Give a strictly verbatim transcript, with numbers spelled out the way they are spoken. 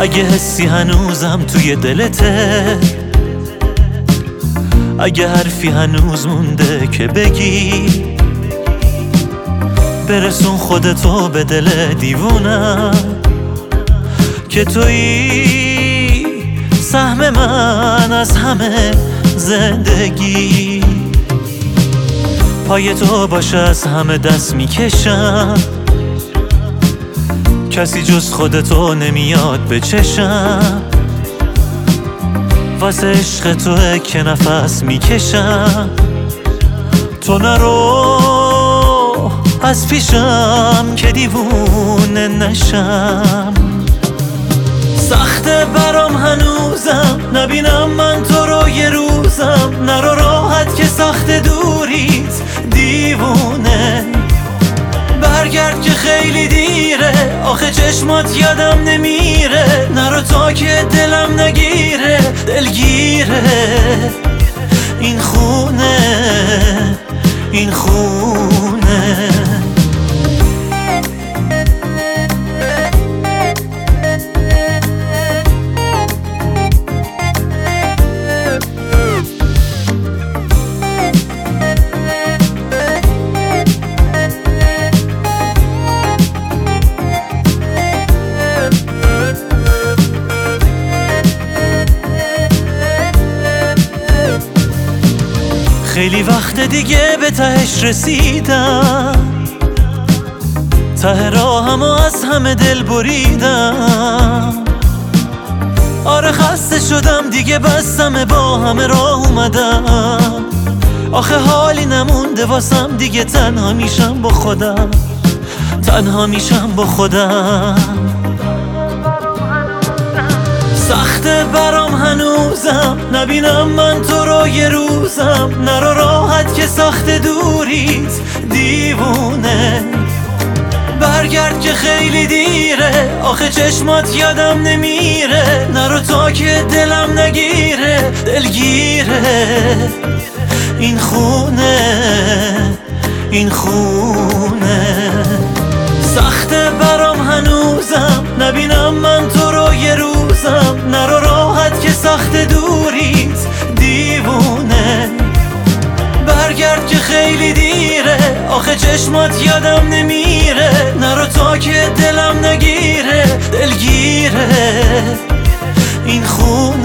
اگه حسی هنوزم توی دلته، اگه حرفی هنوز مونده که بگی، برسون خودتو به دل دیوونم که تویی سهم من از همه زندگی. پای تو باشه از همه دست میکشم، کسی جز خودتو نمیاد به چشم. واسه عشق توه که نفس میکشم، تو نرو از پیشم که دیوونه نشم. سخته برام هنوزم نبینم من تو رو یه روزم، نرو راحت که سخت دوریت دیوونه. برگرد که خیلی دیره، آخه چشمات یادم نمیره، نرو تا که دلم نگیره دلگیره. این خونه این خونه خیلی وقت دیگه به تهش رسیدم، ته راهمو از همه دل بریدم. آره خسته شدم دیگه بستم با همه راه اومدم. آخه حالی نمونده واسم دیگه، تنها میشم با خودم، تنها میشم با خودم. سخته برام هنوزم نبینم من تو رو یه روزم، نرو راحت که سخت دوریت دیوونه. برگرد که خیلی دیره، آخه چشمات یادم نمیره، نرو تا که دلم نگیره دلگیره. این خونه این خونه سخته برام هنوزم نبینم من تو رو یه روزم، نرو راحت که سخت دوریت دیوونه. برگرد که خیلی دیره، آخه چشمات یادم نمیره، نرو تا که دلم نگیره دلگیره. این خونه